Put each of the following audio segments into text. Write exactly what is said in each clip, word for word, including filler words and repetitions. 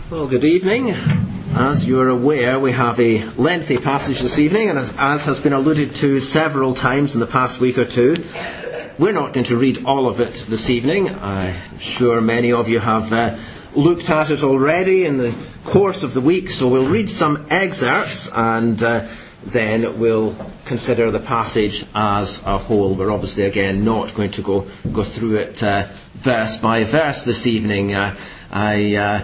Well, good evening. As you're aware, we have a lengthy passage this evening, and as, as has been alluded to several times in the past week or two, we're not going to read all of it this evening. I'm sure many of you have uh, looked at it already in the course of the week, so we'll read some excerpts and uh, then we'll consider the passage as a whole. We're obviously, again, not going to go, go through it uh, verse by verse this evening. Uh, I... Uh,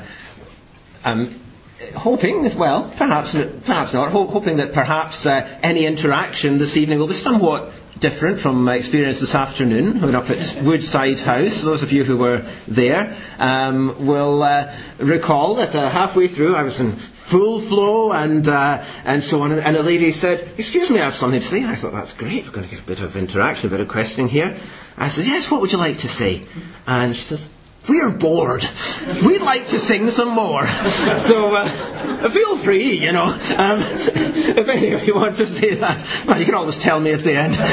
I'm hoping that, well, perhaps perhaps not, ho- hoping that perhaps uh, any interaction this evening will be somewhat different from my experience this afternoon when up at Woodside House. Those of you who were there um, will uh, recall that uh, halfway through I was in full flow and uh, and so on, and a lady said, "Excuse me, I have something to say." And I thought, that's great, we're going to get a bit of interaction, a bit of questioning here. I said, "Yes, what would you like to say?" And she says, "We're bored. We'd like to sing some more." So uh, feel free, you know. Um, if any of you want to say that, well, you can always tell me at the end.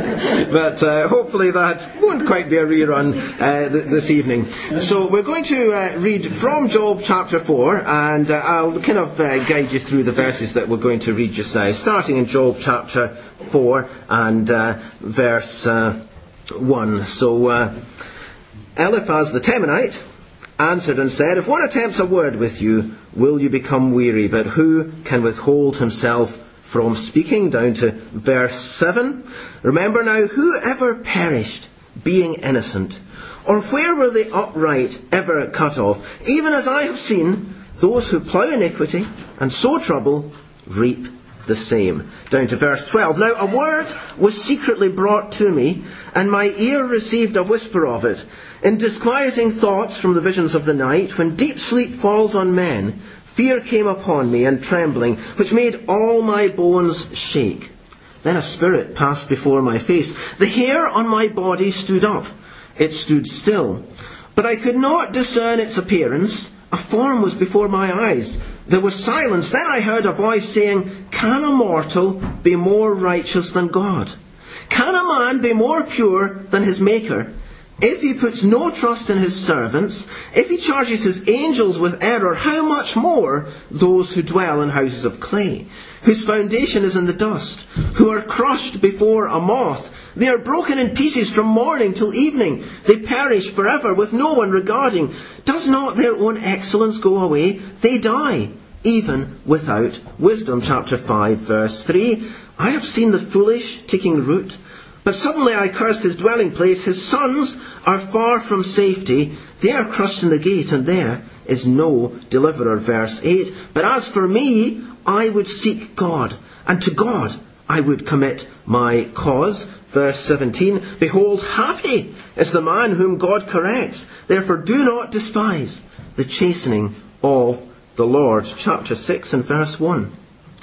But uh, hopefully that won't quite be a rerun uh, th- this evening. So we're going to uh, read from Job chapter four, and uh, I'll kind of uh, guide you through the verses that we're going to read just now, starting in Job chapter four and uh, verse uh, one. So... Uh, Eliphaz the Temanite answered and said, "If one attempts a word with you, will you become weary? But who can withhold himself from speaking?" Down to verse seven. "Remember now, who ever perished, being innocent? Or where were the upright ever cut off? Even as I have seen, those who plough iniquity and sow trouble reap the same." Down to verse twelve. "Now a word was secretly brought to me, and my ear received a whisper of it. In disquieting thoughts from the visions of the night, when deep sleep falls on men, fear came upon me and trembling, which made all my bones shake. Then a spirit passed before my face. The hair on my body stood up. It stood still. But I could not discern its appearance. A form was before my eyes. There was silence. Then I heard a voice saying, 'Can a mortal be more righteous than God? Can a man be more pure than his Maker? If he puts no trust in his servants, if he charges his angels with error, how much more those who dwell in houses of clay, whose foundation is in the dust, who are crushed before a moth. They are broken in pieces from morning till evening. They perish forever with no one regarding. Does not their own excellence go away? They die, even without wisdom." Chapter five, verse three. "I have seen the foolish taking root. But suddenly I cursed his dwelling place. His sons are far from safety. They are crushed in the gate, and there is no deliverer." Verse eight. "But as for me, I would seek God, and to God I would commit my cause." Verse seventeen. "Behold, happy is the man whom God corrects. Therefore do not despise the chastening of the Lord." Chapter six and verse one.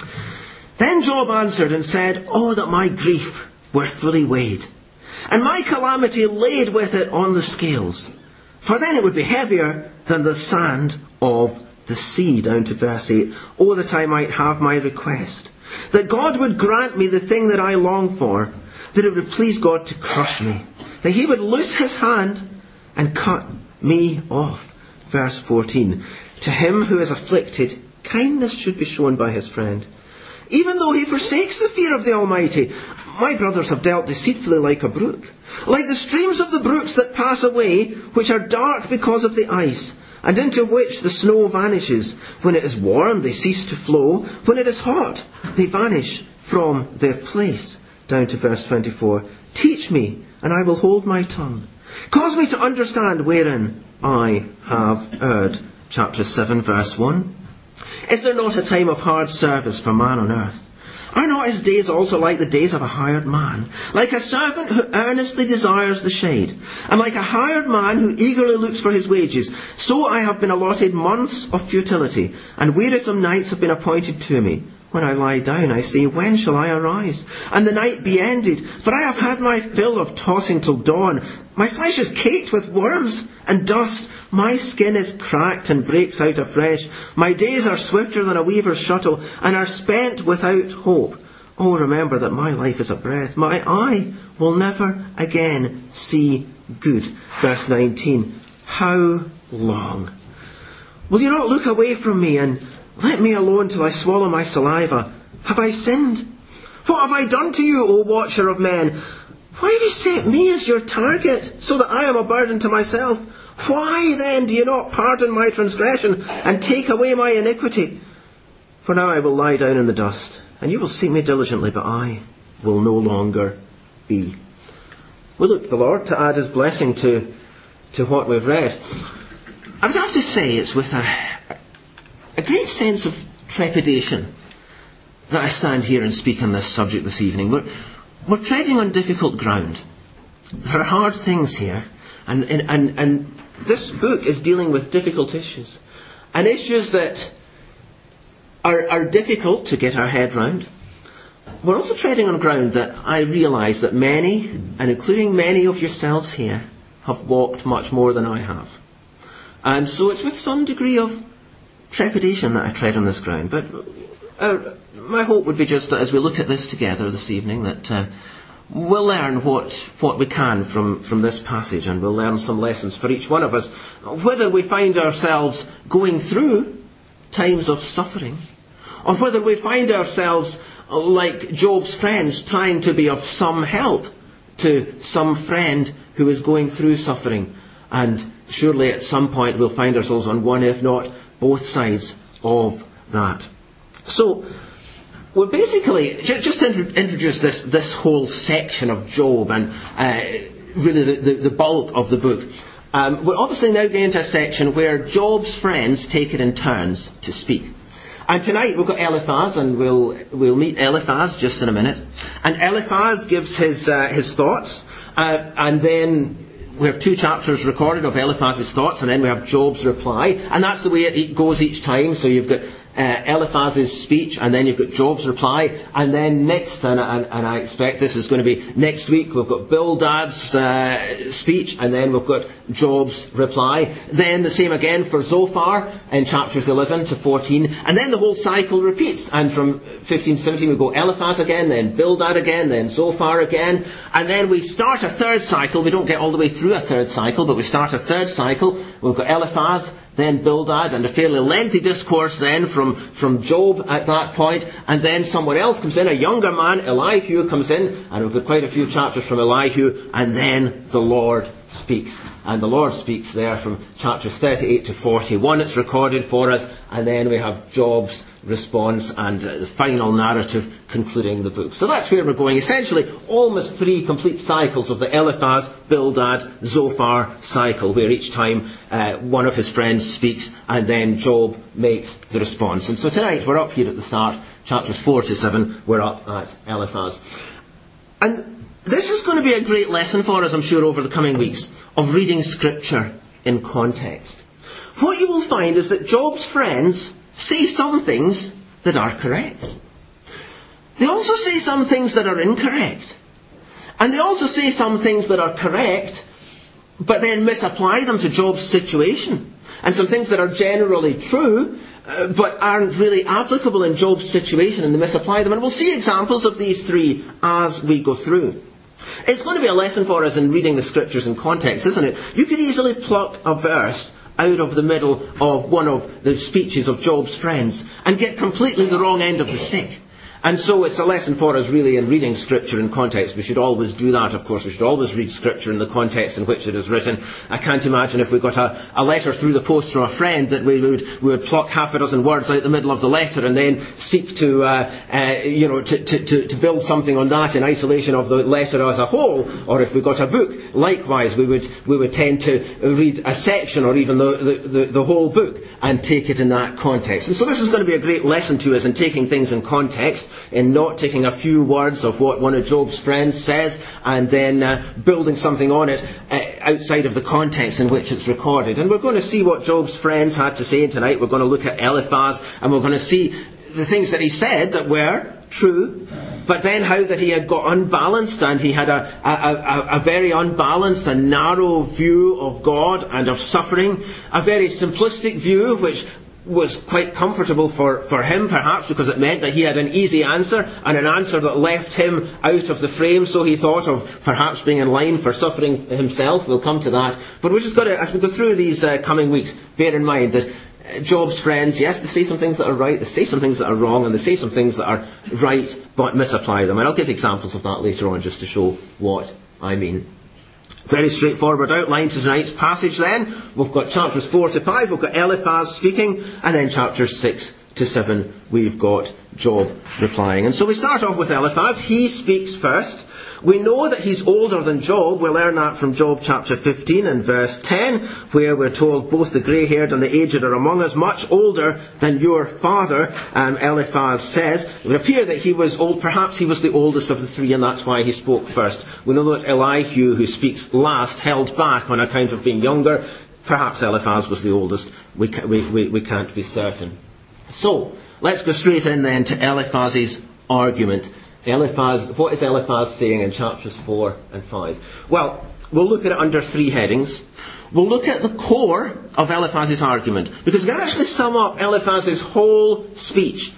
"Then Job answered and said, Oh, that my grief were fully weighed, and my calamity laid with it on the scales. For then it would be heavier than the sand of the sea." Down to verse eight. "Oh, that I might have my request, that God would grant me the thing that I long for, that it would please God to crush me, that he would loose his hand and cut me off." Verse fourteen. "To him who is afflicted, kindness should be shown by his friend, even though he forsakes the fear of the Almighty. My brothers have dealt deceitfully like a brook, like the streams of the brooks that pass away, which are dark because of the ice, and into which the snow vanishes. When it is warm, they cease to flow. When it is hot, they vanish from their place." Down to verse twenty-four. "Teach me, and I will hold my tongue. Cause me to understand wherein I have erred." Chapter seven, verse one. "Is there not a time of hard service for man on earth? Are not his days also like the days of a hired man? Like a servant who earnestly desires the shade, and like a hired man who eagerly looks for his wages. So I have been allotted months of futility, and wearisome nights have been appointed to me. When I lie down, I say, when shall I arise, and the night be ended? For I have had my fill of tossing till dawn. My flesh is caked with worms and dust. My skin is cracked and breaks out afresh. My days are swifter than a weaver's shuttle, and are spent without hope. Oh, remember that my life is a breath. My eye will never again see good." Verse nineteen. "How long, Will you not look away from me and let me alone till I swallow my saliva? Have I sinned? What have I done to you, O watcher of men? Why have you set me as your target, so that I am a burden to myself? Why then do you not pardon my transgression and take away my iniquity? For now I will lie down in the dust, and you will seek me diligently, but I will no longer be. We look to the Lord to add his blessing to, to what we've read. I would have to say it's with a, a great sense of trepidation that I stand here and speak on this subject this evening. We're, we're treading on difficult ground. There are hard things here, and, and, and, and this book is dealing with difficult issues, and issues that are, are difficult to get our head round. We're also treading on ground that I realise that many, and including many of yourselves here, have walked much more than I have. And so it's with some degree of trepidation that I tread on this ground. But uh, my hope would be just that as we look at this together this evening, that uh, we'll learn what, what we can from, from this passage, and we'll learn some lessons for each one of us, whether we find ourselves going through times of suffering, or whether we find ourselves like Job's friends, trying to be of some help to some friend who is going through suffering. And surely at some point we'll find ourselves on one, if not both sides of that. So, we're basically, just to introduce this, this whole section of Job, and uh, really the, the, the bulk of the book, um, we're obviously now getting into a section where Job's friends take it in turns to speak. And tonight we've got Eliphaz, and we'll we'll meet Eliphaz just in a minute. And Eliphaz gives his uh, his thoughts, uh, and then we have two chapters recorded of Eliphaz's thoughts, and then we have Job's reply. And that's the way it goes each time. So you've got uh, Eliphaz's speech, and then you've got Job's reply. And then next, and, and, and I expect this is going to be next week, we've got Bildad's uh, speech, and then we've got Job's reply. Then the same again for Zophar in chapters eleven to fourteen. And then the whole cycle repeats. And from fifteen to seventeen we go Eliphaz again, then Bildad again, then Zophar again. And then we start a third cycle. We don't get all the way through a third cycle, but we start a third cycle. We've got Eliphaz, then Bildad, and a fairly lengthy discourse then from, from Job at that point. And then someone else comes in, a younger man, Elihu, comes in, and we've got quite a few chapters from Elihu, and then the Lord speaks. And the Lord speaks there from chapters thirty-eight to forty-one. It's recorded for us, and then we have Job's response and uh, the final narrative concluding the book. So that's where we're going. Essentially, almost three complete cycles of the Eliphaz, Bildad, Zophar cycle, where each time uh, one of his friends speaks, and then Job makes the response. And so tonight we're up here at the start, chapters four to seven, we're up at Eliphaz. And this is going to be a great lesson for us, I'm sure, over the coming weeks, of reading Scripture in context. What you will find is that Job's friends say some things that are correct. They also say some things that are incorrect. And they also say some things that are correct, but then misapply them to Job's situation. And some things that are generally true, uh, but aren't really applicable in Job's situation, and they misapply them. And we'll see examples of these three as we go through. It's going to be a lesson for us in reading the Scriptures in context, isn't it? You could easily pluck a verse out of the middle of one of the speeches of Job's friends and get completely the wrong end of the stick. And so it's a lesson for us really in reading Scripture in context. We should always do that, of course. We should always read Scripture in the context in which it is written. I can't imagine if we got a, a letter through the post from a friend that we would, we would pluck half a dozen words out the middle of the letter and then seek to, uh, uh, you know, to, to, to, to build something on that in isolation of the letter as a whole. Or if we got a book, likewise, we would, we would tend to read a section or even the, the, the, the whole book and take it in that context. And so this is going to be a great lesson to us in taking things in context, in not taking a few words of what one of Job's friends says and then uh, building something on it uh, outside of the context in which it's recorded. And we're going to see what Job's friends had to say tonight. We're going to look at Eliphaz, and we're going to see the things that he said that were true, but then how that he had got unbalanced, and he had a, a, a, a very unbalanced and narrow view of God and of suffering, a very simplistic view which was quite comfortable for, for him, perhaps, because it meant that he had an easy answer, and an answer that left him out of the frame, so he thought of perhaps being in line for suffering himself. We'll come to that. But we've just got to, as we go through these uh, coming weeks, bear in mind that Job's friends, yes, they say some things that are right, they say some things that are wrong, and they say some things that are right but misapply them. And I'll give examples of that later on just to show what I mean. Very straightforward outline to tonight's passage then. We've got chapters four to five, we've got Eliphaz speaking, and then chapters six to seven we've got Job replying. And so we start off with Eliphaz. He speaks first. We know that he's older than Job. We'll learn that from Job chapter fifteen and verse ten, where we're told both the grey-haired and the aged are among us, much older than your father, um, Eliphaz says. It would appear that he was old. Perhaps he was the oldest of the three, and that's why he spoke first. We know that Elihu, who speaks last, held back on account of being younger. Perhaps Eliphaz was the oldest. We, ca- we, we, we can't be certain. So, let's go straight in then to Eliphaz's argument. Eliphaz, what is Eliphaz saying in chapters four and five? Well, we'll look at it under three headings. We'll look at the core of Eliphaz's argument, because we can actually sum up Eliphaz's whole speech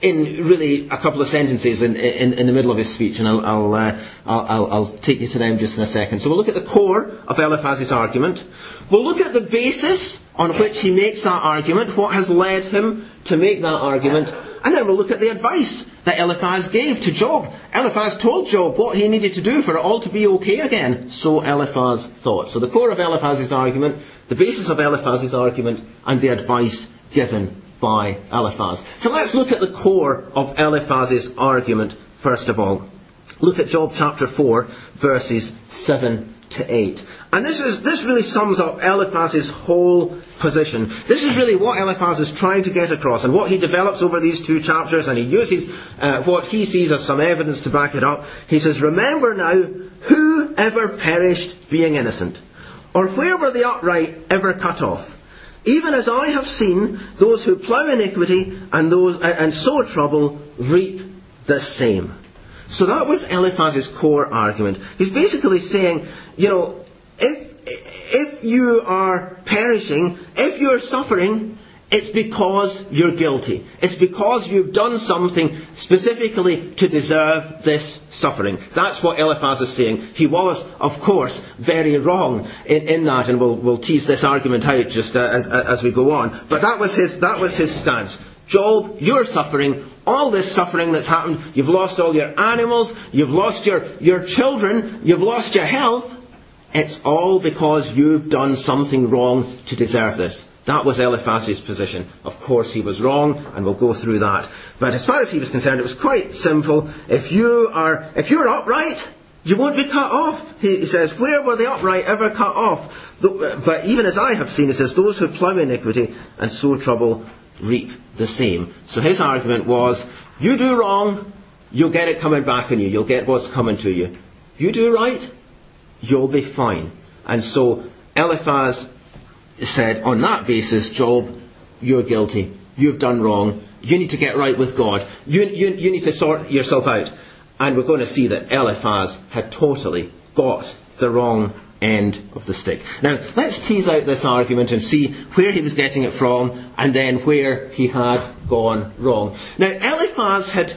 in really a couple of sentences in, in, in the middle of his speech, and I'll, I'll, uh, I'll, I'll take you to them just in a second. So we'll look at the core of Eliphaz's argument. We'll look at the basis on which he makes that argument, what has led him to make that argument, and then we'll look at the advice that Eliphaz gave to Job. Eliphaz told Job what he needed to do for it all to be okay again. So Eliphaz thought. So the core of Eliphaz's argument, the basis of Eliphaz's argument, and the advice given by Eliphaz. So let's look at the core of Eliphaz's argument first of all. Look at Job chapter four, verses seven to eight. And this is this really sums up Eliphaz's whole position. This is really what Eliphaz is trying to get across, and what he develops over these two chapters, and he uses uh, what he sees as some evidence to back it up. He says, "Remember now, who ever perished being innocent? Or where were the upright ever cut off? Even as I have seen, those who plough iniquity and those uh, and sow trouble reap the same." So that was Eliphaz's core argument. He's basically saying, you know, if if you are perishing, if you're suffering, it's because you're guilty. It's because you've done something specifically to deserve this suffering. That's what Eliphaz is saying. He was, of course, very wrong in, in that, and we'll, we'll tease this argument out just uh, as, as we go on. But that was his, that was his stance. Job, you're suffering. All this suffering that's happened, you've lost all your animals, you've lost your, your children, you've lost your health. It's all because you've done something wrong to deserve this. That was Eliphaz's position. Of course he was wrong, and we'll go through that. But as far as he was concerned, it was quite simple. If you are, if you're upright, you won't be cut off. He says, where were the upright ever cut off? But even as I have seen, he says, those who plough iniquity and sow trouble reap the same. So his argument was, you do wrong, you'll get it coming back on you. You'll get what's coming to you. You do right, you'll be fine. And so Eliphaz said, on that basis, Job, you're guilty. You've done wrong. You need to get right with God. You, you, you need to sort yourself out. And we're going to see that Eliphaz had totally got the wrong end of the stick. Now, let's tease out this argument and see where he was getting it from, and then where he had gone wrong. Now, Eliphaz had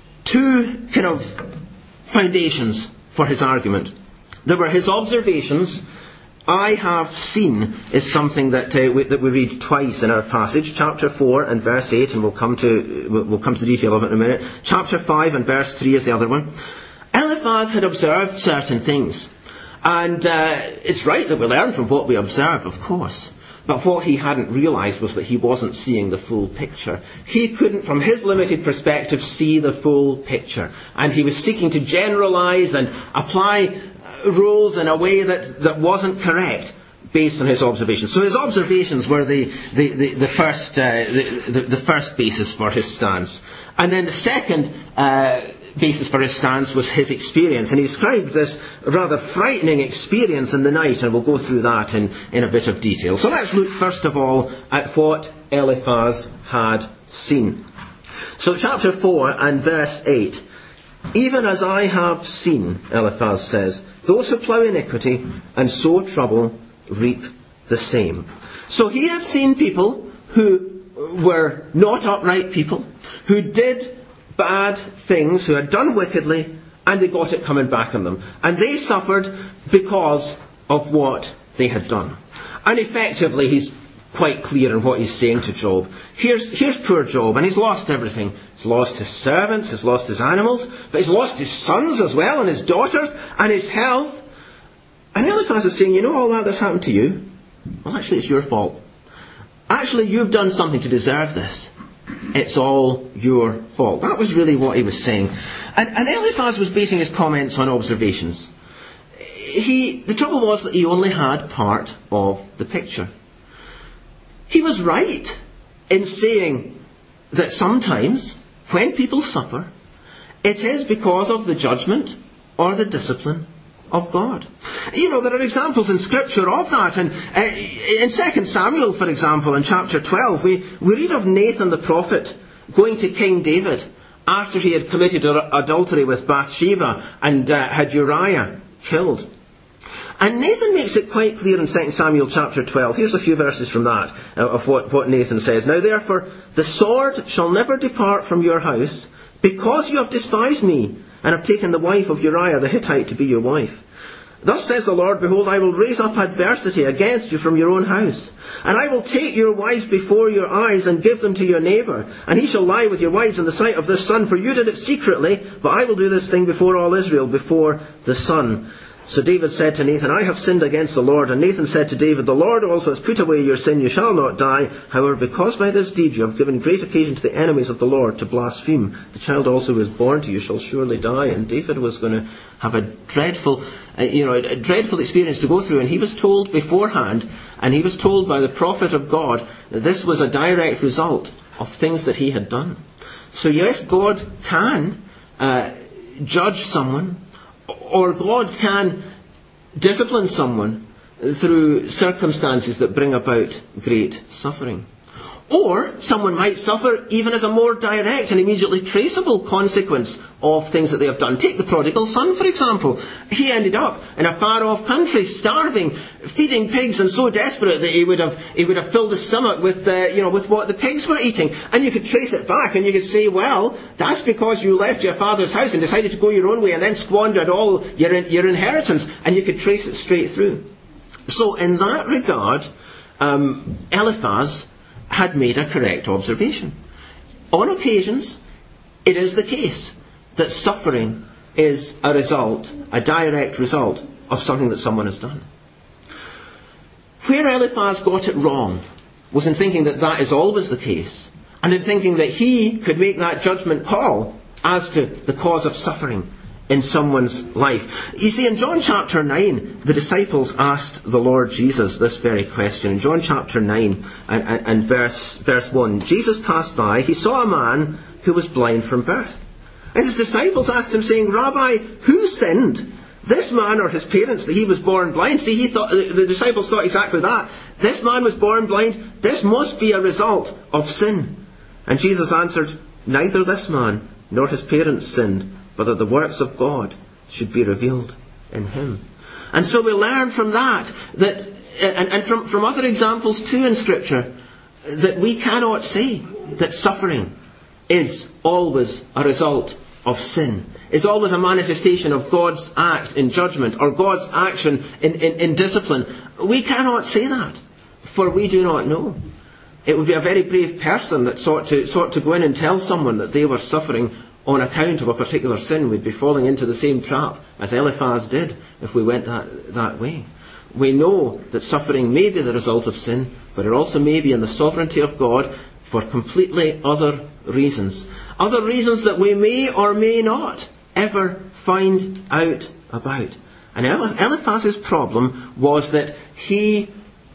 two kind of foundations for his argument. There were his observations. I have seen is something that uh, we, that we read twice in our passage, chapter four and verse eight, and we'll come to we'll, we'll come to the detail of it in a minute. Chapter five and verse three is the other one. Eliphaz had observed certain things, and uh, it's right that we learn from what we observe, of course. But what he hadn't realised was that he wasn't seeing the full picture. He couldn't, from his limited perspective, see the full picture, and he was seeking to generalise and apply rules in a way that, that wasn't correct based on his observations. So his observations were the the, the, the first uh, the, the, the first basis for his stance. And then the second uh, basis for his stance was his experience. And he described this rather frightening experience in the night, and we'll go through that in, in a bit of detail. So let's look first of all at what Eliphaz had seen. So chapter four and verse eight. Even as I have seen, Eliphaz says, those who plough iniquity and sow trouble reap the same. So he had seen people who were not upright people, who did bad things, who had done wickedly, and they got it coming back on them. And they suffered because of what they had done. And effectively, he's quite clear in what he's saying to Job. Here's, here's poor Job, and he's lost everything. He's lost his servants, he's lost his animals, but he's lost his sons as well, and his daughters, and his health. And Eliphaz is saying, you know all that that's happened to you? Well, actually, it's your fault. Actually, you've done something to deserve this. It's all your fault. That was really what he was saying. And, and Eliphaz was basing his comments on observations. He, the trouble was that he only had part of the picture. He was right in saying that sometimes, when people suffer, it is because of the judgment or the discipline of God. You know, there are examples in Scripture of that. And uh, in Second Samuel, for example, in chapter twelve, we, we read of Nathan the prophet going to King David after he had committed adultery with Bathsheba and uh, had Uriah killed. And Nathan makes it quite clear in Second Samuel chapter twelve. Here's a few verses from that, uh, of what, what Nathan says. Now therefore, the sword shall never depart from your house, because you have despised me, and have taken the wife of Uriah the Hittite to be your wife. Thus says the Lord, behold, I will raise up adversity against you from your own house, and I will take your wives before your eyes, and give them to your neighbour, and he shall lie with your wives in the sight of this sun, for you did it secretly, but I will do this thing before all Israel, before the sun. So David said to Nathan, I have sinned against the Lord. And Nathan said to David, the Lord also has put away your sin, you shall not die. However, because by this deed you have given great occasion to the enemies of the Lord to blaspheme, the child also who is born to you shall surely die. And David was going to have a dreadful, uh, you know, a dreadful experience to go through. And he was told beforehand, and he was told by the prophet of God, that this was a direct result of things that he had done. So yes, God can uh, judge someone, or God can discipline someone through circumstances that bring about great suffering. Or someone might suffer even as a more direct and immediately traceable consequence of things that they have done. Take the prodigal son, for example. He ended up in a far-off country, starving, feeding pigs, and so desperate that he would have he would have filled his stomach with uh, you know with what the pigs were eating. And you could trace it back, and you could say, well, that's because you left your father's house and decided to go your own way, and then squandered all your your inheritance. And you could trace it straight through. So in that regard, um, Eliphaz had made a correct observation. On occasions, it is the case that suffering is a result, a direct result of something that someone has done. Where Eliphaz got it wrong was in thinking that that is always the case, and in thinking that he could make that judgment call as to the cause of suffering in someone's life. You see, in John chapter nine, the disciples asked the Lord Jesus this very question. In John chapter nine and, and, and verse, verse one, Jesus passed by, he saw a man who was blind from birth. And his disciples asked him, saying, Rabbi, who sinned, this man or his parents, that he was born blind? See, he thought, the, the disciples thought exactly that. This man was born blind. This must be a result of sin. And Jesus answered, neither this man nor his parents sinned, but that the works of God should be revealed in him. And so we learn from that, that and, and from, from other examples too in Scripture, that we cannot say that suffering is always a result of sin, is always a manifestation of God's act in judgment, or God's action in, in, in discipline. We cannot say that, for we do not know. It would be a very brave person that sought to, sought to go in and tell someone that they were suffering on account of a particular sin. We'd be falling into the same trap as Eliphaz did if we went that, that way. We know that suffering may be the result of sin, but it also may be in the sovereignty of God for completely other reasons. Other reasons that we may or may not ever find out about. And Eliphaz's problem was that he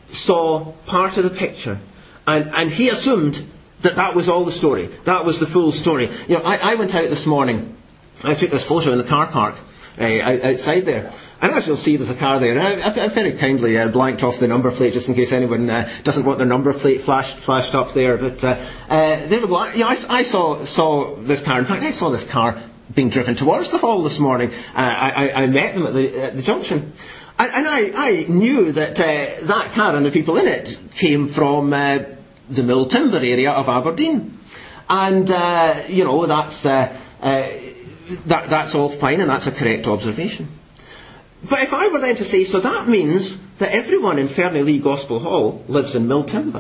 saw part of the picture, and, and he assumed that that was all the story. That was the full story. You know, I, I went out this morning. I took this photo in the car park uh, outside there. And as you'll see, there's a car there. And I, I very kindly uh, blanked off the number plate just in case anyone uh, doesn't want their number plate flashed flashed up there. But uh, uh, there we go. You know, I, I saw saw this car. In fact, I saw this car being driven towards the hall this morning. Uh, I, I met them at the, at the junction. And, and I, I knew that uh, that car and the people in it came from Uh, the Mill Timber area of Aberdeen. And, uh, you know, that's uh, uh, that, that's all fine, and that's a correct observation. But if I were then to say, so that means that everyone in Fernie Gospel Hall lives in Mill Timber.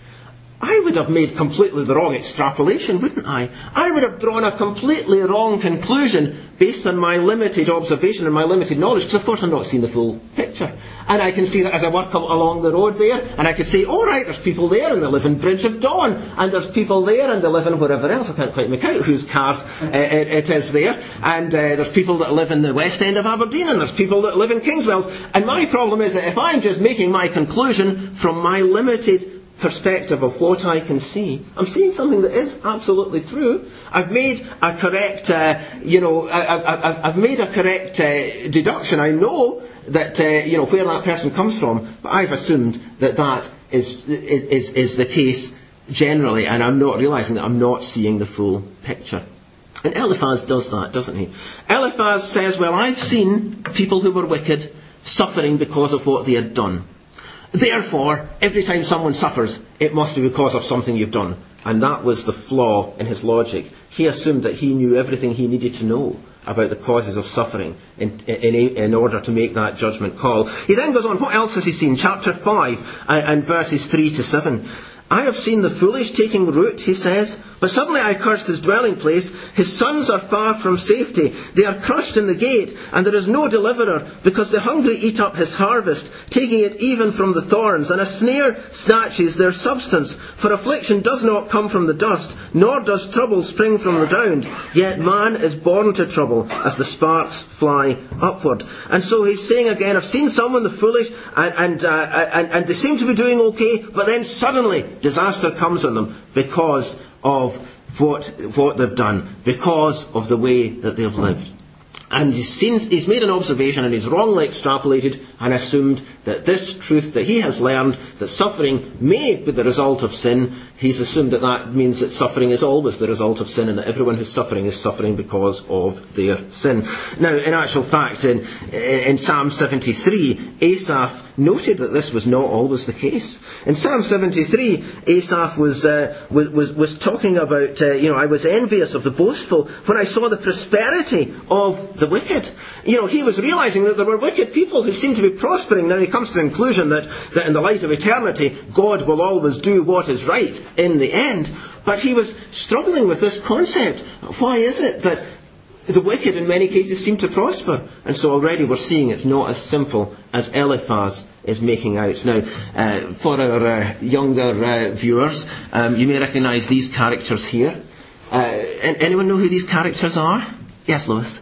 I would have made completely the wrong extrapolation, wouldn't I? I would have drawn a completely wrong conclusion based on my limited observation and my limited knowledge, because of course I'm not seeing the full picture. And I can see that as I work along the road there, and I can say, all right, there's people there and they live in Bridge of Dawn, and there's people there and they live in wherever else. I can't quite make out whose cars uh, it, it is there. And uh, there's people that live in the West End of Aberdeen, and there's people that live in Kingswells. And my problem is that if I'm just making my conclusion from my limited perspective of what I can see, I'm seeing something that is absolutely true. I've made a correct, uh, you know, I, I, I've made a correct uh, deduction. I know that, uh, you know, where that person comes from, but I've assumed that that is, is, is the case generally, and I'm not realising that I'm not seeing the full picture. And Eliphaz does that, doesn't he? Eliphaz says, well, I've seen people who were wicked suffering because of what they had done. Therefore, every time someone suffers, it must be because of something you've done. And that was the flaw in his logic. He assumed that he knew everything he needed to know about the causes of suffering in, in, in order to make that judgment call. He then goes on, what else has he seen? Chapter five and, and verses three to seven. I have seen the foolish taking root, he says, but suddenly I cursed his dwelling place. His sons are far from safety. They are crushed in the gate, and there is no deliverer, because the hungry eat up his harvest, taking it even from the thorns, and a snare snatches their substance. For affliction does not come from the dust, nor does trouble spring from the ground. Yet man is born to trouble, as the sparks fly upward. And so he's saying again, I've seen someone, the foolish, and, and, uh, and, and they seem to be doing okay, but then suddenly disaster comes on them because of what, what they've done, because of the way that they've lived. And he's, seen, he's made an observation and he's wrongly extrapolated and assumed that this truth that he has learned, that suffering may be the result of sin, he's assumed that that means that suffering is always the result of sin, and that everyone who's suffering is suffering because of their sin. Now, in actual fact, in, in Psalm seventy-three, Asaph noted that this was not always the case. In Psalm seventy-three, Asaph was, uh, was, was, was talking about, uh, you know, I was envious of the boastful when I saw the prosperity of the wicked. You know, he was realising that there were wicked people who seemed to be prospering. Now he comes to the conclusion that, that in the light of eternity, God will always do what is right in the end. But he was struggling with this concept. Why is it that the wicked in many cases seem to prosper? And so already we're seeing it's not as simple as Eliphaz is making out. Now, uh, for our uh, younger uh, viewers, um, you may recognise these characters here. Uh, anyone know who these characters are? Yes, Lois?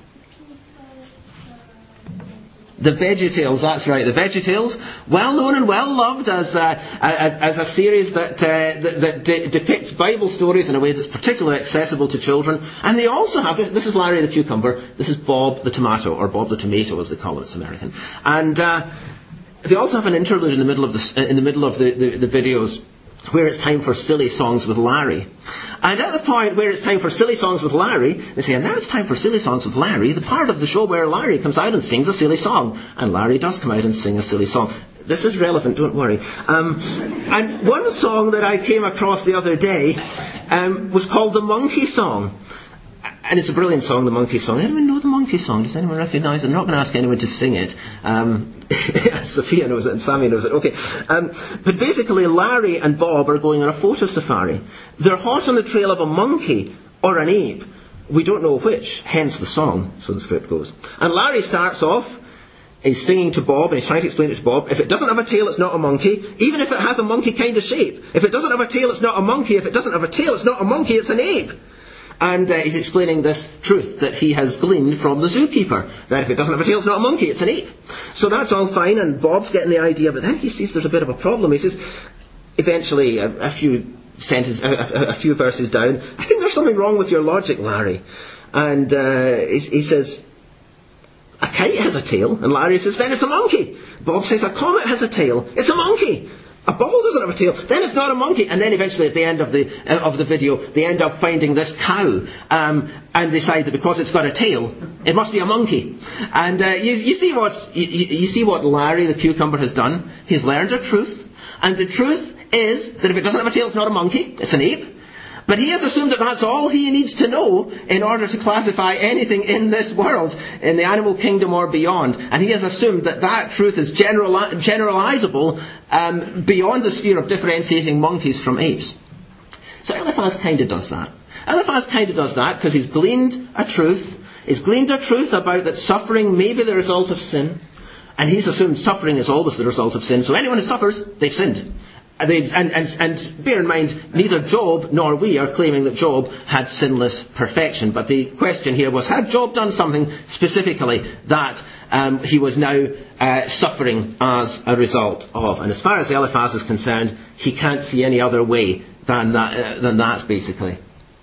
The VeggieTales, that's right. The VeggieTales, well known and well loved as uh, as, as a series that uh, that, that de- depicts Bible stories in a way that's particularly accessible to children. And they also have this. This is Larry the Cucumber. This is Bob the Tomato, or Bob the Tomato, as they call it. It's American. And uh, they also have an interlude in the middle of the in the middle of the, the, the videos, where it's time for silly songs with Larry. And at the point where it's time for silly songs with Larry, they say, and now it's time for silly songs with Larry, the part of the show where Larry comes out and sings a silly song. And Larry does come out and sing a silly song. This is relevant, don't worry. Um, and one song that I came across the other day um, was called the Monkey Song. And it's a brilliant song, the Monkey Song. Anyone know the Monkey Song? Does anyone recognise it? I'm not going to ask anyone to sing it. Um, Sophia knows it and Sammy knows it. Okay. Um, but basically, Larry and Bob are going on a photo safari. They're hot on the trail of a monkey or an ape. We don't know which, hence the song, so the script goes. And Larry starts off, he's singing to Bob, and he's trying to explain it to Bob. If it doesn't have a tail, it's not a monkey. Even if it has a monkey kind of shape. If it doesn't have a tail, it's not a monkey. If it doesn't have a tail, it's not a monkey, it's an ape. And uh, he's explaining this truth that he has gleaned from the zookeeper, that if it doesn't have a tail, it's not a monkey, it's an ape. So that's all fine, and Bob's getting the idea, but then he sees there's a bit of a problem. He says, eventually, a, a few sentences, a, a, a few verses down, I think there's something wrong with your logic, Larry. And uh, he, he says, a kite has a tail, and Larry says, then it's a monkey. Bob says, a comet has a tail, it's a monkey. A ball doesn't have a tail, then it's not a monkey. And then eventually at the end of the uh, of the video, they end up finding this cow um, and decide that because it's got a tail, it must be a monkey. And uh, you, you see what's you, you see what Larry the Cucumber has done. He's learned a truth, and the truth is that if it doesn't have a tail, it's not a monkey, it's an ape. But he has assumed that that's all he needs to know in order to classify anything in this world, in the animal kingdom or beyond. And he has assumed that that truth is general, generalizable um, beyond the sphere of differentiating monkeys from apes. So Eliphaz kind of does that. Eliphaz kind of does that because he's gleaned a truth. He's gleaned a truth about that suffering may be the result of sin. And he's assumed suffering is always the result of sin. So anyone who suffers, they've sinned. And, they, and, and, and bear in mind, neither Job nor we are claiming that Job had sinless perfection. But the question here was, had Job done something specifically that um, he was now uh, suffering as a result of? And as far as Eliphaz is concerned, he can't see any other way than that, uh, than that basically.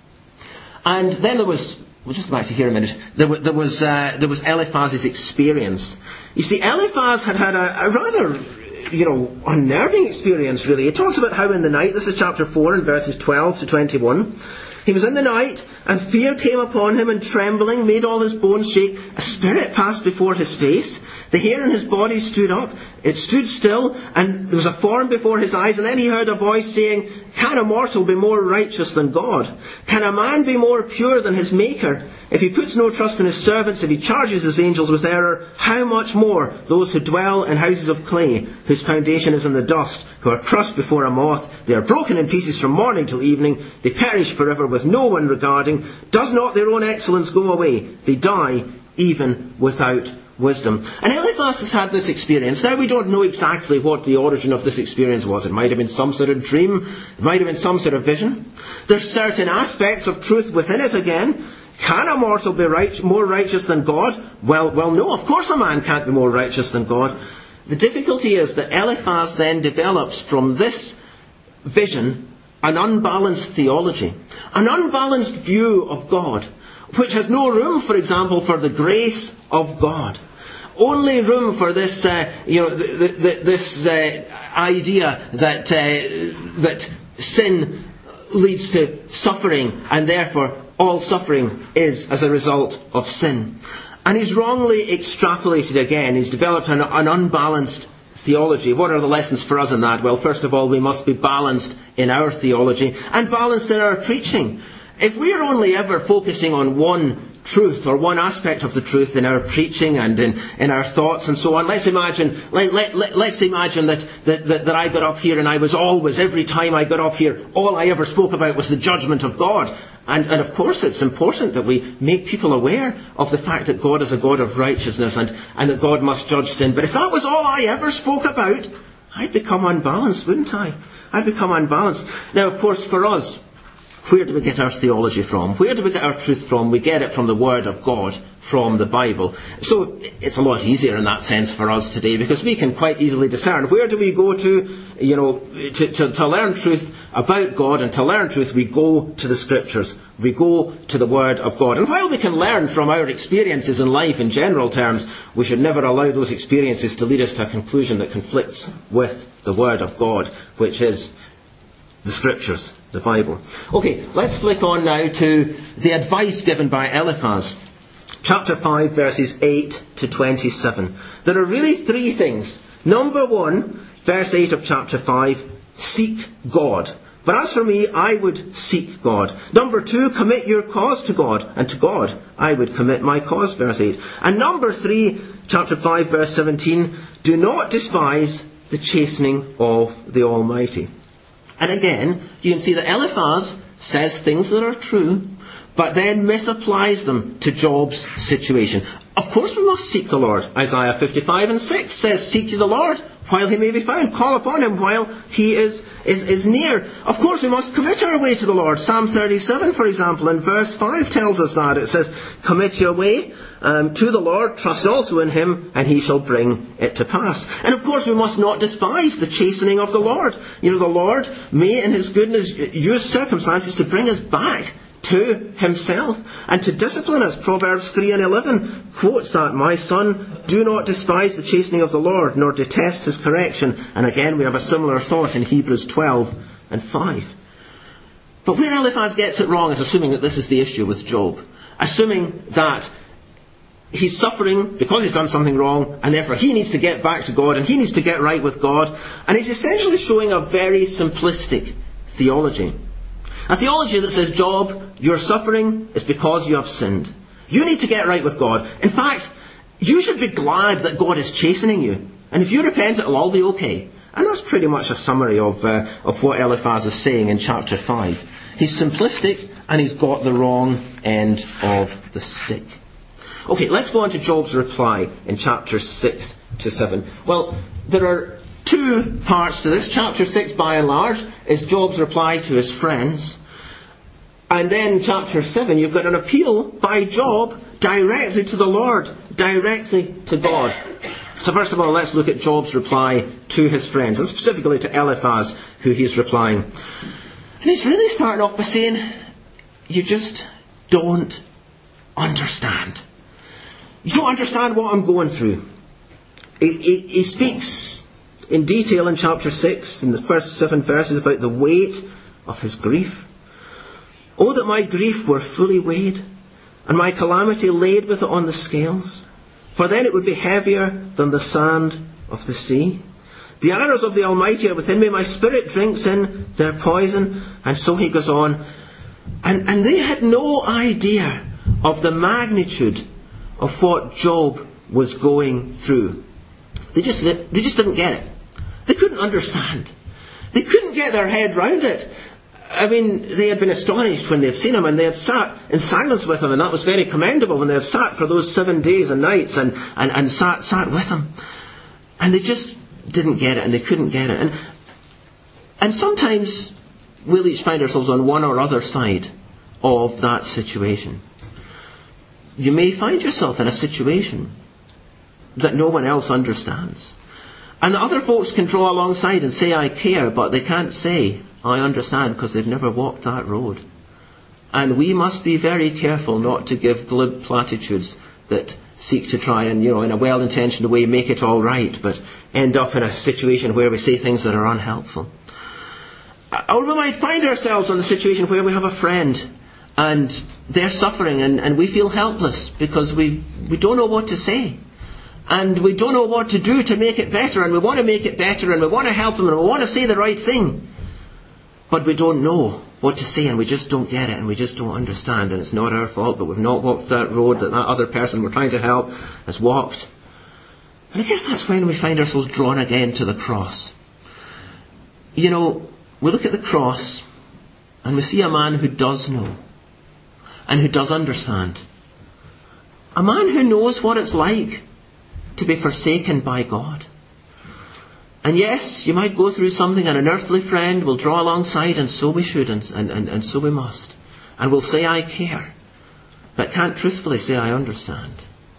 And then there was... We'll just go back to here a minute. There, w- there was uh, there was Eliphaz's experience. You see, Eliphaz had had a, a rather, you know, unnerving experience, really. He talks about how in the night, this is chapter four and verses twelve to twenty-one, he was in the night, and fear came upon him, and trembling made all his bones shake. A spirit passed before his face. The hair in his body stood up. It stood still, and there was a form before his eyes. And then he heard a voice saying, "Can a mortal be more righteous than God? Can a man be more pure than his Maker? If he puts no trust in his servants, if he charges his angels with error, how much more those who dwell in houses of clay, whose foundation is in the dust, who are crushed before a moth? They are broken in pieces from morning till evening. They perish forever with no one regarding. Does not their own excellence go away? They die even without wisdom." And Eliphaz has had this experience. Now we don't know exactly what the origin of this experience was. It might have been some sort of dream. It might have been some sort of vision. There's certain aspects of truth within it again. Can a mortal be right, more righteous than God? Well, well, no, of course a man can't be more righteous than God. The difficulty is that Eliphaz then develops from this vision an unbalanced theology, an unbalanced view of God, which has no room, for example, for the grace of God. Only room for this, uh, you know, the, the, this uh, idea that uh, that sin leads to suffering, and therefore all suffering is as a result of sin. And he's wrongly extrapolated again. He's developed an, an unbalanced theology. What are the lessons for us in that? Well, first of all, we must be balanced in our theology and balanced in our preaching. If we are only ever focusing on one truth or one aspect of the truth in our preaching and in, in our thoughts and so on, let's imagine let, let, let, let's imagine that, that, that, that I got up here and I was always, every time I got up here, all I ever spoke about was the judgment of God. And, and of course it's important that we make people aware of the fact that God is a God of righteousness and, and that God must judge sin. But if that was all I ever spoke about, I'd become unbalanced, wouldn't I? I'd become unbalanced. Now, of course, for us, where do we get our theology from? Where do we get our truth from? We get it from the Word of God, from the Bible. So it's a lot easier in that sense for us today because we can quite easily discern. Where do we go to, you know, to, to, to learn truth about God? And to learn truth, we go to the Scriptures. We go to the Word of God. And while we can learn from our experiences in life in general terms, we should never allow those experiences to lead us to a conclusion that conflicts with the Word of God, which is the Scriptures, the Bible. Okay, let's flick on now to the advice given by Eliphaz. Chapter five, verses eight to twenty-seven. There are really three things. Number one, verse eight of chapter five, seek God. But as for me, I would seek God. Number two, commit your cause to God. And to God, I would commit my cause, verse eight. And number three, chapter five, verse seventeen, do not despise the chastening of the Almighty. And again, you can see that Eliphaz says things that are true, but then misapplies them to Job's situation. Of course we must seek the Lord. Isaiah fifty-five and six says, seek ye the Lord while he may be found. Call upon him while he is, is, is near. Of course we must commit our way to the Lord. Psalm thirty-seven, for example, in verse five tells us that. It says, commit your way um, to the Lord, trust also in him, and he shall bring it to pass. And of course we must not despise the chastening of the Lord. You know, the Lord may in his goodness use circumstances to bring us back to himself and to discipline us. Proverbs three and eleven quotes that, my son, do not despise the chastening of the Lord, nor detest his correction. And again we have a similar thought in Hebrews twelve and five. But where Eliphaz gets it wrong is assuming that this is the issue with Job. Assuming that he's suffering because he's done something wrong, and therefore he needs to get back to God and he needs to get right with God. And he's essentially showing a very simplistic theology. A theology that says, Job, your suffering is because you have sinned. You need to get right with God. In fact, you should be glad that God is chastening you. And if you repent, it'll all be okay. And that's pretty much a summary of uh, of what Eliphaz is saying in chapter five. He's simplistic and he's got the wrong end of the stick. Okay, let's go on to Job's reply in chapter six to seven. Well, there are two parts to this. Chapter six, by and large, is Job's reply to his friends. And then chapter seven, you've got an appeal by Job directly to the Lord, directly to God. So first of all, let's look at Job's reply to his friends, and specifically to Eliphaz, who he's replying. And he's really starting off by saying, you just don't understand. You don't understand what I'm going through. He, he, he speaks in detail in chapter six, in the first seven verses, about the weight of his grief. Oh, that my grief were fully weighed, and my calamity laid with it on the scales. For then it would be heavier than the sand of the sea. The arrows of the Almighty are within me. My spirit drinks in their poison. And so he goes on. And, and they had no idea of the magnitude of what Job was going through. They just, they just didn't get it. They couldn't understand. They couldn't get their head round it. I mean, they had been astonished when they had seen him, and they had sat in silence with him, and that was very commendable when they had sat for those seven days and nights and, and, and sat, sat with him. And they just didn't get it, and they couldn't get it. And, and sometimes we'll each find ourselves on one or other side of that situation. You may find yourself in a situation that no one else understands. And other folks can draw alongside and say, I care, but they can't say, I understand, because they've never walked that road. And we must be very careful not to give glib platitudes that seek to try and, you know, in a well-intentioned way make it all right, but end up in a situation where we say things that are unhelpful. Or we might find ourselves in the situation where we have a friend and they're suffering and, and we feel helpless because we, we don't know what to say. And we don't know what to do to make it better, and we want to make it better, and we want to help them, and we want to say the right thing. But we don't know what to say, and we just don't get it, and we just don't understand, and it's not our fault, but we've not walked that road that that other person we're trying to help has walked. And I guess that's when we find ourselves drawn again to the cross. You know, we look at the cross, and we see a man who does know, and who does understand. A man who knows what it's like to be forsaken by God. And yes, you might go through something and an earthly friend will draw alongside, and so we should, and, and, and, and so we must. And will say, I care, but can't truthfully say, I understand.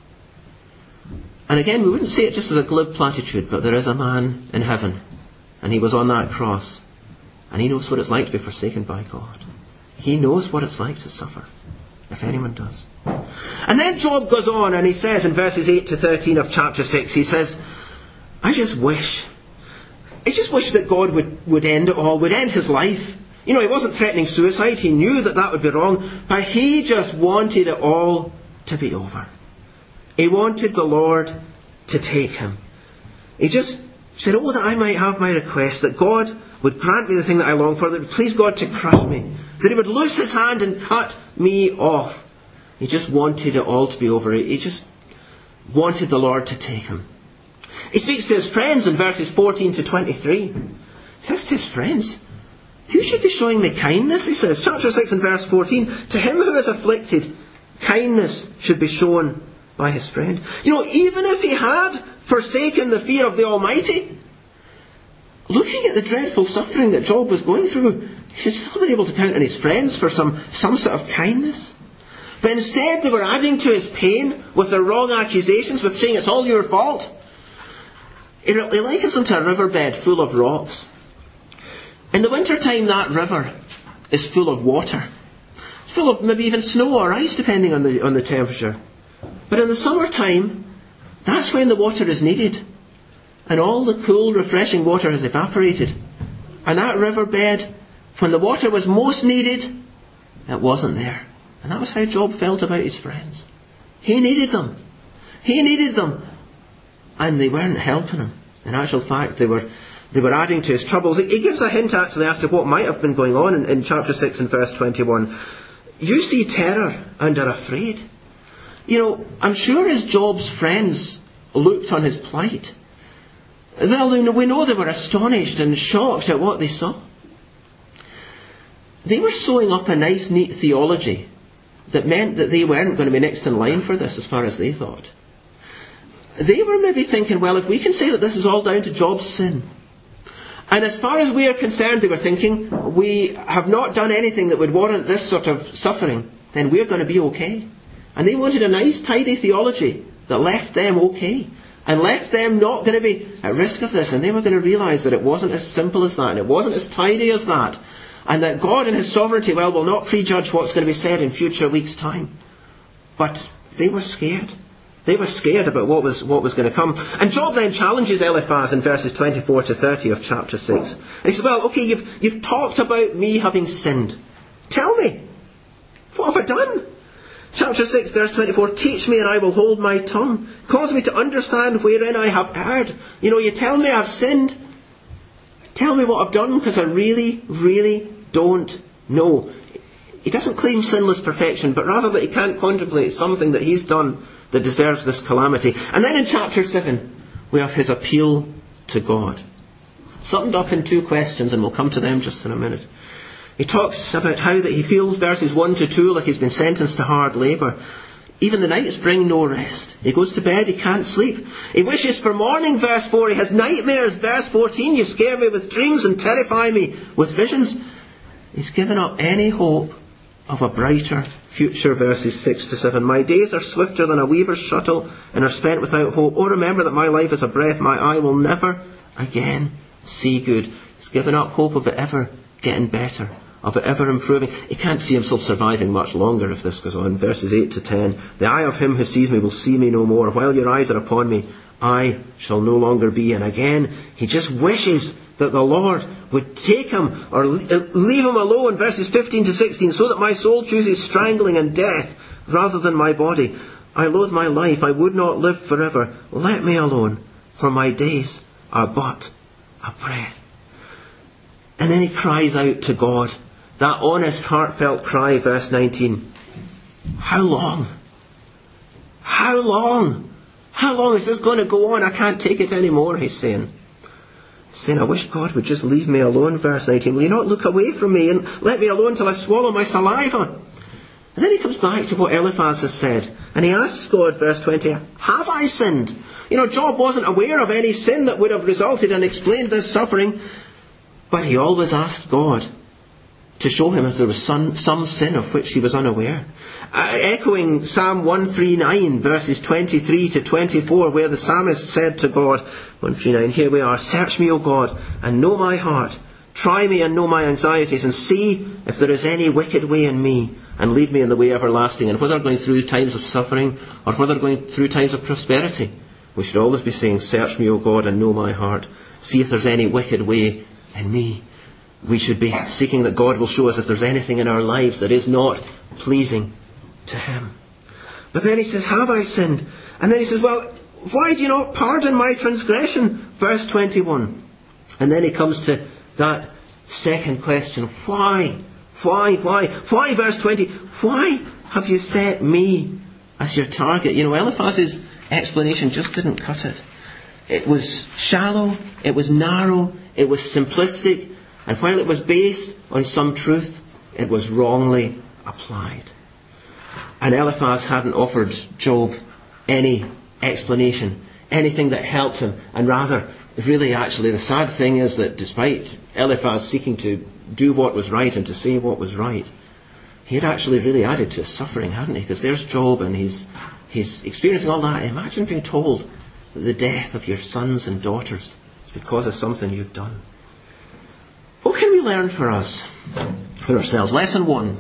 And again, we wouldn't say it just as a glib platitude, but there is a man in heaven, and he was on that cross, and he knows what it's like to be forsaken by God. He knows what it's like to suffer, if anyone does. And then Job goes on and he says in verses eight to thirteen of chapter six, he says, I just wish, I just wish that God would, would end it all, would end his life. You know, he wasn't threatening suicide, he knew that that would be wrong, but he just wanted it all to be over. He wanted the Lord to take him. He just said, oh, that I might have my request, that God would grant me the thing that I long for, that it would please God to crush me, that he would loose his hand and cut me off. He just wanted it all to be over. He just wanted the Lord to take him. He speaks to his friends in verses fourteen to twenty-three. He says to his friends, you should be showing me kindness, he says. Chapter six and verse fourteen, to him who is afflicted, kindness should be shown by his friend. You know, even if he had forsaken the fear of the Almighty, looking at the dreadful suffering that Job was going through, he should still be able to count on his friends for some, some sort of kindness. But instead they were adding to his pain with their wrong accusations, with saying it's all your fault. He likens them to a riverbed full of rocks. In the winter time, that river is full of water. It's full of maybe even snow or ice, depending on the on the temperature. But in the summertime, that's when the water is needed. And all the cool, refreshing water has evaporated. And that riverbed, when the water was most needed, it wasn't there. And that was how Job felt about his friends. He needed them. He needed them. And they weren't helping him. In actual fact, they were They were adding to his troubles. He gives a hint actually as to what might have been going on in, in chapter six and verse twenty-one. You see terror and are afraid. You know, I'm sure as Job's friends looked on his plight, well, we know they were astonished and shocked at what they saw. They were sewing up a nice, neat theology that meant that they weren't going to be next in line for this as far as they thought. They were maybe thinking, well, if we can say that this is all down to Job's sin, and as far as we are concerned, they were thinking, we have not done anything that would warrant this sort of suffering, then we're going to be okay. And they wanted a nice, tidy theology that left them okay, and left them not going to be at risk of this. And they were going to realise that it wasn't as simple as that, and it wasn't as tidy as that, and that God in his sovereignty, well, will not prejudge what's going to be said in future weeks' time. But they were scared. They were scared about what was what was going to come. And Job then challenges Eliphaz in verses twenty-four to thirty of chapter six. And he says, well, okay, you've, you've talked about me having sinned. Tell me, what have I done? Chapter six, verse twenty-four, teach me and I will hold my tongue. Cause me to understand wherein I have erred. You know, you tell me I've sinned. Tell me what I've done, because I really, really don't know. He doesn't claim sinless perfection, but rather that he can't contemplate something that he's done that deserves this calamity. And then in chapter seven, we have his appeal to God. Summed up in two questions, and we'll come to them just in a minute. He talks about how that he feels, verses one to two, like he's been sentenced to hard labour. Even the nights bring no rest. He goes to bed, he can't sleep. He wishes for morning, verse four. He has nightmares, verse fourteen. You scare me with dreams and terrify me with visions. He's given up any hope of a brighter future, verses six to seven. My days are swifter than a weaver's shuttle and are spent without hope. Oh, remember that my life is a breath. My eye will never again see good. He's given up hope of it ever getting better, of it ever improving. He can't see himself surviving much longer if this goes on. Verses eight to ten. The eye of him who sees me will see me no more. While your eyes are upon me, I shall no longer be. And again, he just wishes that the Lord would take him or leave him alone. Verses fifteen to sixteen. So that my soul chooses strangling and death rather than my body. I loathe my life. I would not live forever. Let me alone, for my days are but a breath. And then he cries out to God. That honest, heartfelt cry, verse nineteen. How long? How long? How long is this going to go on? I can't take it anymore, he's saying. He's saying, I wish God would just leave me alone, verse nineteen. Will you not look away from me and let me alone till I swallow my saliva? And then he comes back to what Eliphaz has said. And he asks God, verse twenty, have I sinned? You know, Job wasn't aware of any sin that would have resulted and explained this suffering. But he always asked God to show him if there was some, some sin of which he was unaware. Uh, echoing Psalm one thirty-nine, verses twenty-three to twenty-four, where the psalmist said to God, one thirty-nine, here we are, search me, O God, and know my heart. Try me and know my anxieties, and see if there is any wicked way in me, and lead me in the way everlasting. And whether going through times of suffering, or whether going through times of prosperity, we should always be saying, search me, O God, and know my heart. See if there's any wicked way in me. We should be seeking that God will show us if there's anything in our lives that is not pleasing to him. But then he says, have I sinned? And then he says, well, why do you not pardon my transgression? Verse twenty-one. And then he comes to that second question. Why? Why? Why? Why? Verse twenty. Why have you set me as your target? You know, Eliphaz's explanation just didn't cut it. It was shallow, it was narrow, it was simplistic, and while it was based on some truth, it was wrongly applied. And Eliphaz hadn't offered Job any explanation, anything that helped him, and rather, really actually the sad thing is that despite Eliphaz seeking to do what was right and to say what was right, he had actually really added to his suffering, hadn't he? Because there's Job and he's, he's experiencing all that. Imagine being told the death of your sons and daughters is because of something you've done. What can we learn for us, for ourselves? Lesson one.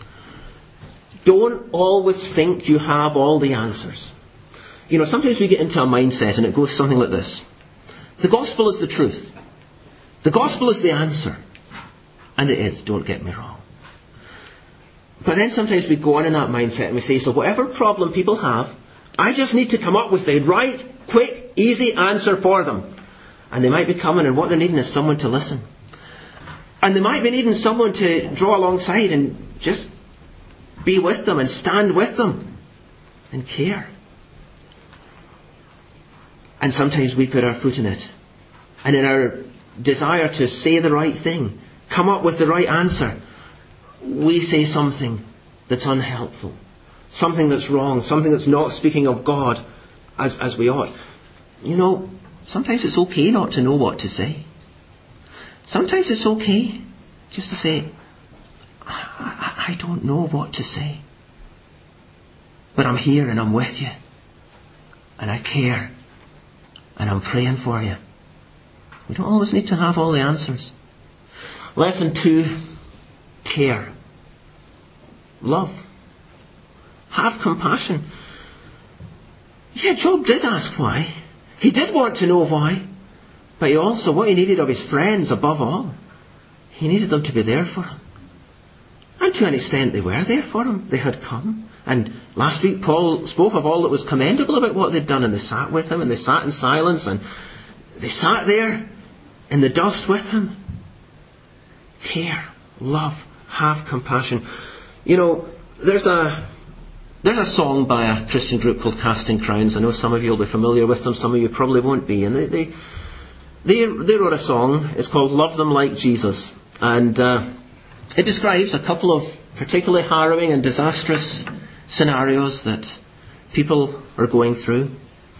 Don't always think you have all the answers. You know, sometimes we get into a mindset and it goes something like this. The gospel is the truth. The gospel is the answer. And it is, don't get me wrong. But then sometimes we go on in that mindset and we say, so whatever problem people have, I just need to come up with the right, quick, easy answer for them. And they might be coming, and what they're needing is someone to listen. And they might be needing someone to draw alongside and just be with them and stand with them and care. And sometimes we put our foot in it. And in our desire to say the right thing, come up with the right answer, we say something that's unhelpful, something that's wrong, something that's not speaking of God as, as we ought. You know, sometimes it's okay not to know what to say. Sometimes it's okay just to say, I, I, I don't know what to say. But I'm here and I'm with you. And I care. And I'm praying for you. We don't always need to have all the answers. Lesson two, care. Love. Have compassion. Yeah, Job did ask why. He did want to know why. But he also, what he needed of his friends above all, he needed them to be there for him. And to an extent they were there for him. They had come. And last week Paul spoke of all that was commendable about what they'd done, and they sat with him, and they sat in silence, and they sat there in the dust with him. Care, love, have compassion. You know, there's a there's a song by a Christian group called Casting Crowns. I know some of you will be familiar with them, some of you probably won't be. And they they they, they wrote a song. It's called Love Them Like Jesus. And uh, it describes a couple of particularly harrowing and disastrous scenarios that people are going through.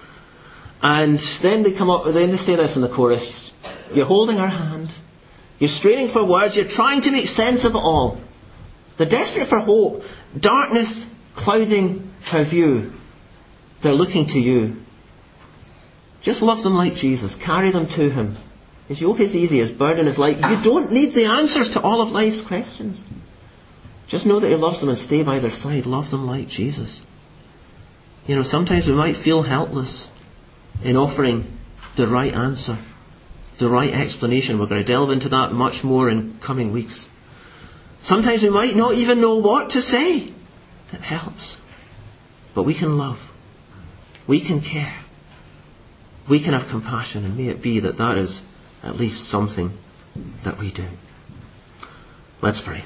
And then they come up, then they say this in the chorus: you're holding her hand, you're straining for words, you're trying to make sense of it all. They're desperate for hope. Darkness clouding her view. They're looking to you. Just love them like Jesus. Carry them to him. His yoke is easy, his burden is light. You don't need the answers to all of life's questions. Just know that he loves them and stay by their side. Love them like Jesus. You know, sometimes we might feel helpless in offering the right answer, the right explanation. We're going to delve into that much more in coming weeks. Sometimes we might not even know what to say that helps. But we can love. We can care. We can have compassion, and may it be that that is at least something that we do. Let's pray.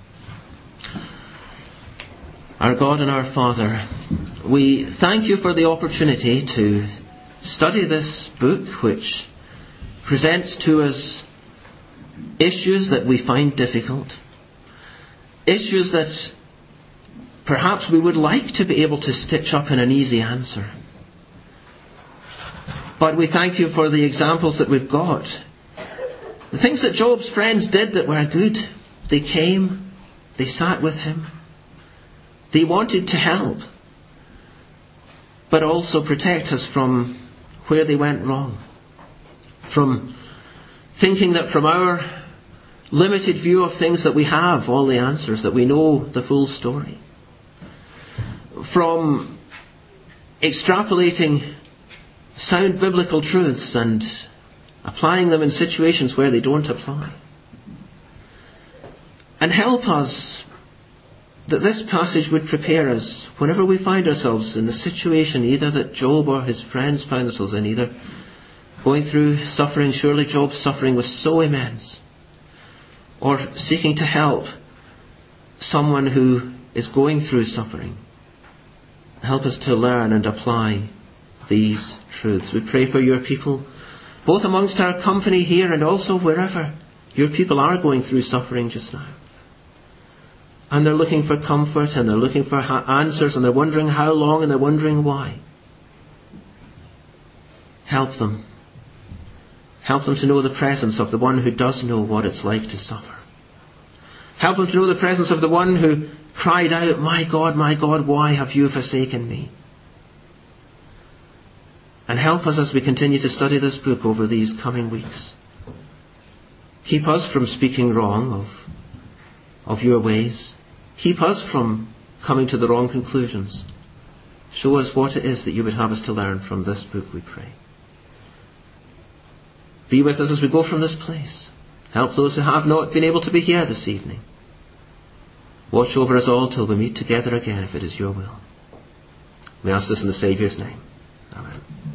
Our God and our Father, we thank you for the opportunity to study this book, which presents to us issues that we find difficult, issues that perhaps we would like to be able to stitch up in an easy answer. But we thank you for the examples that we've got. The things that Job's friends did that were good. They came, they sat with him, they wanted to help, but also protect us from where they went wrong. From thinking that from our limited view of things that we have all the answers, that we know the full story. From extrapolating sound biblical truths and applying them in situations where they don't apply. And help us that this passage would prepare us whenever we find ourselves in the situation either that Job or his friends found themselves in, either going through suffering. Surely Job's suffering was so immense. Or seeking to help someone who is going through suffering. Help us to learn and apply these truths. We pray for your people, both amongst our company here and also wherever your people are going through suffering just now. And they're looking for comfort, and they're looking for ha- answers, and they're wondering how long, and they're wondering why. Help them. Help them to know the presence of the one who does know what it's like to suffer. Help them to know the presence of the one who cried out, "My God, my God, why have you forsaken me?" And help us as we continue to study this book over these coming weeks. Keep us from speaking wrong of, of your ways. Keep us from coming to the wrong conclusions. Show us what it is that you would have us to learn from this book, we pray. Be with us as we go from this place. Help those who have not been able to be here this evening. Watch over us all till we meet together again, if it is your will. We ask this in the Saviour's name.